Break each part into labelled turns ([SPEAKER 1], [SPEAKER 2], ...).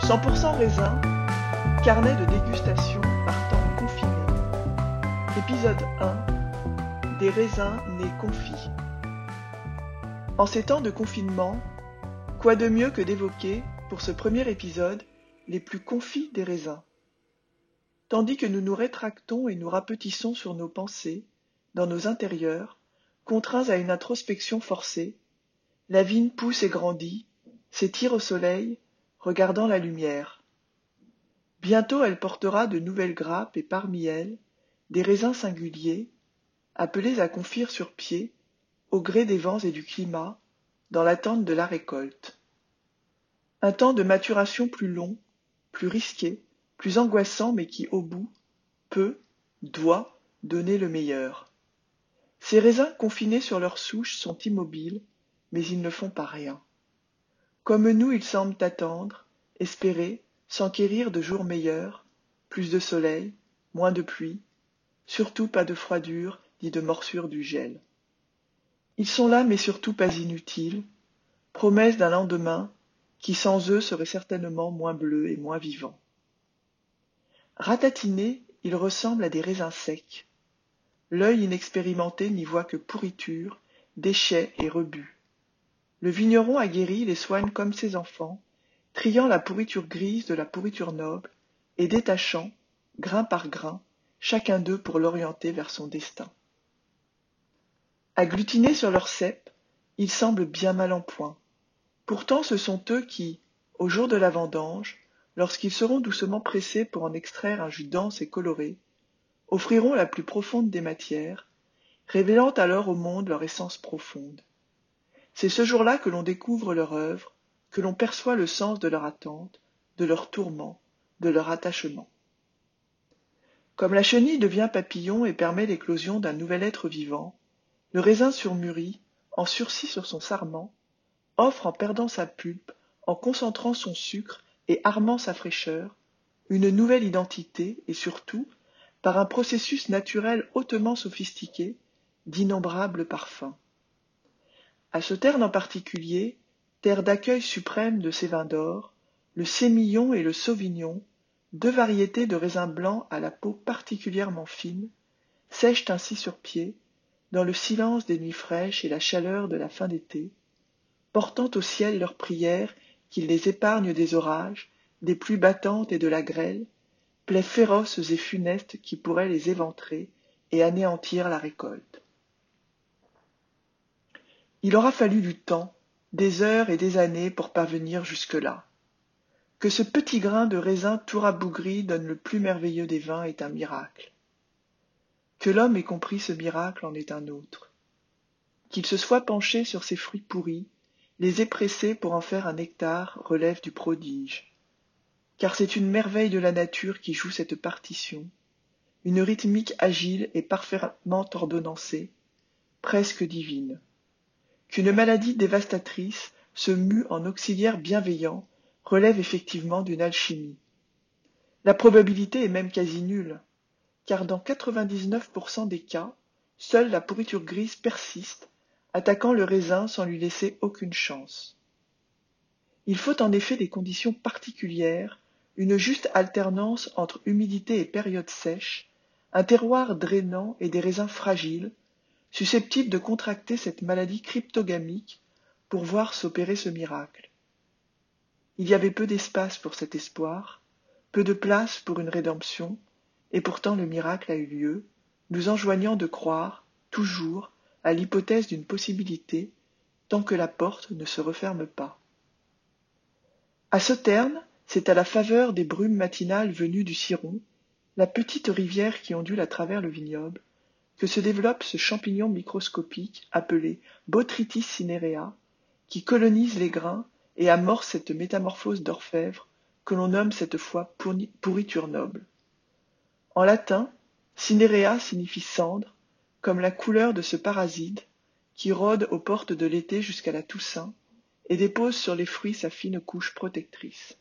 [SPEAKER 1] 100% raisin, carnet de dégustation par temps confiné. Épisode 1. Des raisins nés confits. En ces temps de confinement, quoi de mieux que d'évoquer, pour ce premier épisode, les plus confits des raisins. Tandis que nous nous rétractons et nous rapetissons sur nos pensées, dans nos intérieurs, contraints à une introspection forcée, la vigne pousse et grandit, s'étire au soleil, regardant la lumière. Bientôt elle portera de nouvelles grappes et parmi elles, des raisins singuliers, appelés à confire sur pied, au gré des vents et du climat, dans l'attente de la récolte. Un temps de maturation plus long, plus risqué, plus angoissant mais qui au bout, doit donner le meilleur. Ces raisins confinés sur leur souche sont immobiles, mais ils ne font pas rien. Comme nous, ils semblent attendre, espérer, s'enquérir de jours meilleurs, plus de soleil, moins de pluie, surtout pas de froidure ni de morsure du gel. Ils sont là mais surtout pas inutiles, promesses d'un lendemain qui sans eux serait certainement moins bleu et moins vivant. Ratatinés, ils ressemblent à des raisins secs. L'œil inexpérimenté n'y voit que pourriture, déchets et rebut. Le vigneron aguerri les soigne comme ses enfants, triant la pourriture grise de la pourriture noble et détachant, grain par grain, chacun d'eux pour l'orienter vers son destin. Agglutinés sur leur cep, ils semblent bien mal en point. Pourtant ce sont eux qui, au jour de la vendange, lorsqu'ils seront doucement pressés pour en extraire un jus dense et coloré, offriront la plus profonde des matières, révélant alors au monde leur essence profonde. C'est ce jour-là que l'on découvre leur œuvre, que l'on perçoit le sens de leur attente, de leur tourment, de leur attachement. Comme la chenille devient papillon et permet l'éclosion d'un nouvel être vivant, le raisin surmûri, en sursis sur son sarment, offre en perdant sa pulpe, en concentrant son sucre et armant sa fraîcheur, une nouvelle identité et surtout, par un processus naturel hautement sophistiqué, d'innombrables parfums. À ce terne en particulier, terre d'accueil suprême de ces vins d'or, le sémillon et le sauvignon, deux variétés de raisins blancs à la peau particulièrement fine, sèchent ainsi sur pied, dans le silence des nuits fraîches et la chaleur de la fin d'été, portant au ciel leurs prières qu'il les épargne des orages, des pluies battantes et de la grêle, plaies féroces et funestes qui pourraient les éventrer et anéantir la récolte. Il aura fallu du temps, des heures et des années pour parvenir jusque-là. Que ce petit grain de raisin tout rabougri donne le plus merveilleux des vins est un miracle. Que l'homme ait compris ce miracle en est un autre. Qu'il se soit penché sur ces fruits pourris, les ait pressés pour en faire un nectar relève du prodige. Car c'est une merveille de la nature qui joue cette partition, une rythmique agile et parfaitement ordonnancée, presque divine. Qu'une maladie dévastatrice se mue en auxiliaire bienveillant relève effectivement d'une alchimie. La probabilité est même quasi nulle, car dans 99% des cas, seule la pourriture grise persiste, attaquant le raisin sans lui laisser aucune chance. Il faut en effet des conditions particulières, une juste alternance entre humidité et période sèche, un terroir drainant et des raisins fragiles, susceptibles de contracter cette maladie cryptogamique pour voir s'opérer ce miracle. Il y avait peu d'espace pour cet espoir, peu de place pour une rédemption, et pourtant le miracle a eu lieu, nous enjoignant de croire, toujours, à l'hypothèse d'une possibilité, tant que la porte ne se referme pas. À Sauternes, c'est à la faveur des brumes matinales venues du Ciron, la petite rivière qui ondule à travers le vignoble, que se développe ce champignon microscopique appelé Botrytis cinerea, qui colonise les grains et amorce cette métamorphose d'orfèvre que l'on nomme cette fois pourriture noble. En latin, cinerea signifie cendre, comme la couleur de ce parasite qui rôde aux portes de l'été jusqu'à la Toussaint et dépose sur les fruits sa fine couche protectrice.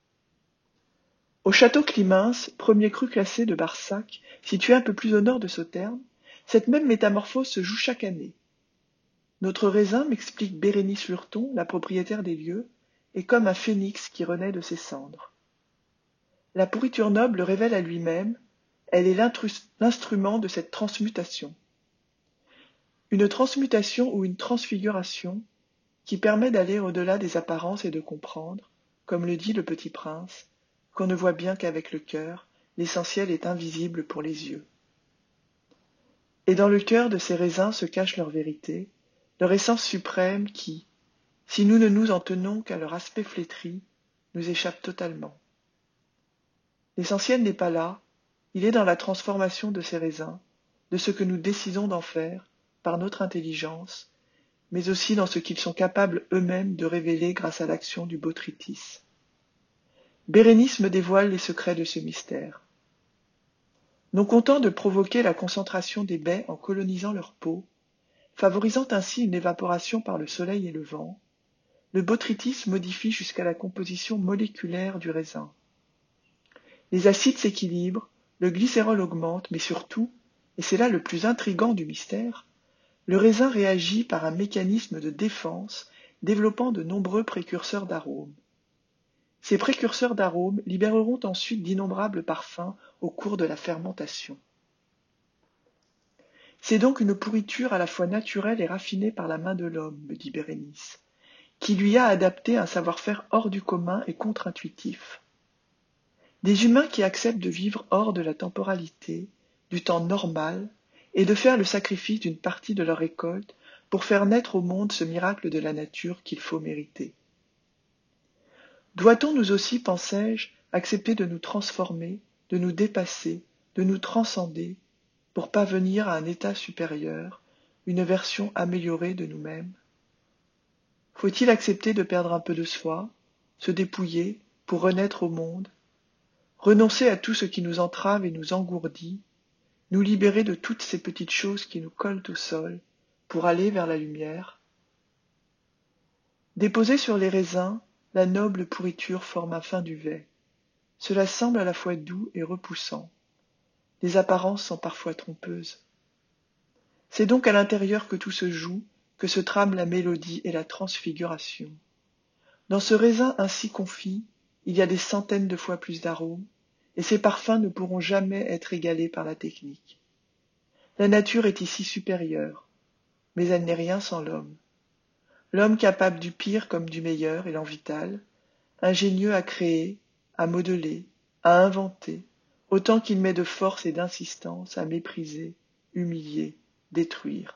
[SPEAKER 1] Au château Climens, premier cru classé de Barsac, situé un peu plus au nord de Sauternes, cette même métamorphose se joue chaque année. Notre raisin, m'explique Bérénice Lurton, la propriétaire des lieux, est comme un phénix qui renaît de ses cendres. La pourriture noble le révèle à lui-même, elle est l'instrument de cette transmutation. Une transmutation ou une transfiguration qui permet d'aller au-delà des apparences et de comprendre, comme le dit le Petit Prince, qu'on ne voit bien qu'avec le cœur, l'essentiel est invisible pour les yeux. Et dans le cœur de ces raisins se cache leur vérité, leur essence suprême qui, si nous ne nous en tenons qu'à leur aspect flétri, nous échappe totalement. L'essentiel n'est pas là, il est dans la transformation de ces raisins, de ce que nous décidons d'en faire par notre intelligence, mais aussi dans ce qu'ils sont capables eux-mêmes de révéler grâce à l'action du botrytis. Bérénice me dévoile les secrets de ce mystère. Non content de provoquer la concentration des baies en colonisant leur peau, favorisant ainsi une évaporation par le soleil et le vent, le botrytis modifie jusqu'à la composition moléculaire du raisin. Les acides s'équilibrent, le glycérol augmente, mais surtout, et c'est là le plus intrigant du mystère, le raisin réagit par un mécanisme de défense développant de nombreux précurseurs d'arômes. Ces précurseurs d'arômes libéreront ensuite d'innombrables parfums au cours de la fermentation. C'est donc une pourriture à la fois naturelle et raffinée par la main de l'homme, me dit Bérénice, qui lui a adapté un savoir-faire hors du commun et contre-intuitif. Des humains qui acceptent de vivre hors de la temporalité, du temps normal, et de faire le sacrifice d'une partie de leur récolte pour faire naître au monde ce miracle de la nature qu'il faut mériter. Doit-on nous aussi, pensais-je, accepter de nous transformer, de nous dépasser, de nous transcender, pour parvenir à un état supérieur, une version améliorée de nous-mêmes? Faut-il accepter de perdre un peu de soi, se dépouiller pour renaître au monde, renoncer à tout ce qui nous entrave et nous engourdit, nous libérer de toutes ces petites choses qui nous collent au sol, pour aller vers la lumière? Déposée sur les raisins, la noble pourriture forme un fin duvet. Cela semble à la fois doux et repoussant. Les apparences sont parfois trompeuses. C'est donc à l'intérieur que tout se joue, que se trame la mélodie et la transfiguration. Dans ce raisin ainsi confit, il y a des centaines de fois plus d'arômes, et ces parfums ne pourront jamais être égalés par la technique. La nature est ici supérieure, mais elle n'est rien sans l'homme. L'homme capable du pire comme du meilleur, élan vital, ingénieux à créer, à modeler, à inventer, autant qu'il met de force et d'insistance à mépriser, humilier, détruire.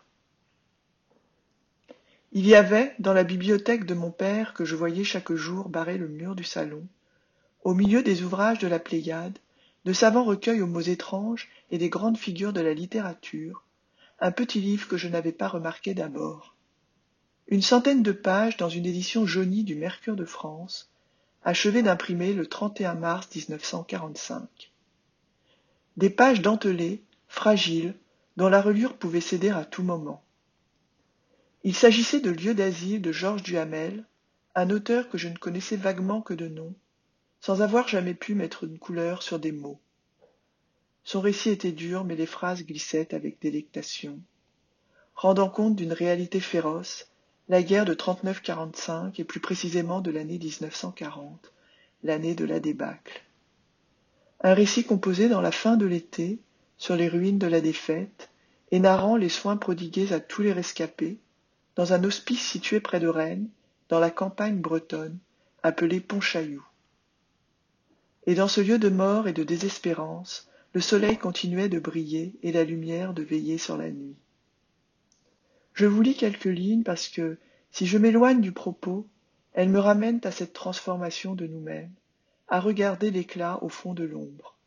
[SPEAKER 1] Il y avait, dans la bibliothèque de mon père que je voyais chaque jour barrer le mur du salon, au milieu des ouvrages de la Pléiade, de savants recueils aux mots étranges et des grandes figures de la littérature, un petit livre que je n'avais pas remarqué d'abord. Une centaine de pages dans une édition jaunie du Mercure de France, achevée d'imprimer le 31 mars 1945. Des pages dentelées, fragiles, dont la reliure pouvait céder à tout moment. Il s'agissait de Lieu d'asile de Georges Duhamel, un auteur que je ne connaissais vaguement que de nom, sans avoir jamais pu mettre une couleur sur des mots. Son récit était dur, mais les phrases glissaient avec délectation, rendant compte d'une réalité féroce, la guerre de 39-45 et plus précisément de l'année 1940, l'année de la débâcle. Un récit composé dans la fin de l'été, sur les ruines de la défaite, et narrant les soins prodigués à tous les rescapés, dans un hospice situé près de Rennes, dans la campagne bretonne, appelé Pontchaillou. Et dans ce lieu de mort et de désespérance, le soleil continuait de briller et la lumière de veiller sur la nuit. Je vous lis quelques lignes parce que, si je m'éloigne du propos, elles me ramènent à cette transformation de nous-mêmes, à regarder l'éclat au fond de l'ombre.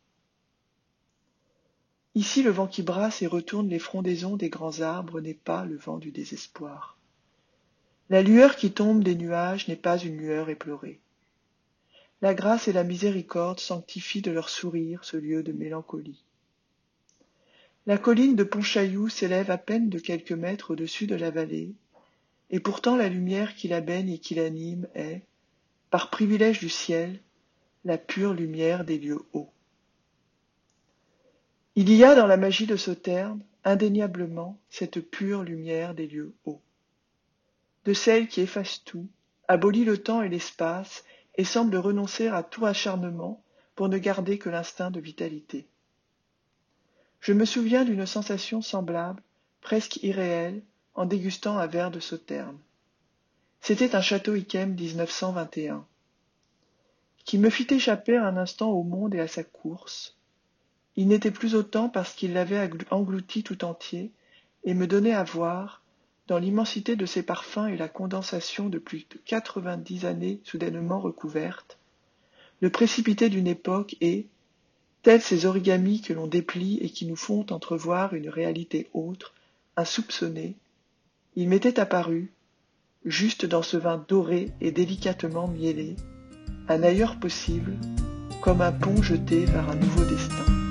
[SPEAKER 1] Ici, le vent qui brasse et retourne les frondaisons des grands arbres n'est pas le vent du désespoir. La lueur qui tombe des nuages n'est pas une lueur éplorée. La grâce et la miséricorde sanctifient de leur sourire ce lieu de mélancolie. La colline de Pontchaillou s'élève à peine de quelques mètres au-dessus de la vallée, et pourtant la lumière qui la baigne et qui l'anime est, par privilège du ciel, la pure lumière des lieux hauts. Il y a dans la magie de Sauternes, indéniablement, cette pure lumière des lieux hauts. De celle qui efface tout, abolit le temps et l'espace, et semble renoncer à tout acharnement pour ne garder que l'instinct de vitalité. Je me souviens d'une sensation semblable, presque irréelle, en dégustant un verre de Sauterne. C'était un Château Yquem 1921, qui me fit échapper un instant au monde et à sa course. Il n'était plus autant parce qu'il l'avait englouti tout entier et me donnait à voir, dans l'immensité de ses parfums et la condensation de plus de 90 années soudainement recouvertes, le précipité d'une époque et, tels ces origamis que l'on déplie et qui nous font entrevoir une réalité autre, insoupçonnée, il m'était apparu, juste dans ce vin doré et délicatement miellé, un ailleurs possible, comme un pont jeté vers un nouveau destin.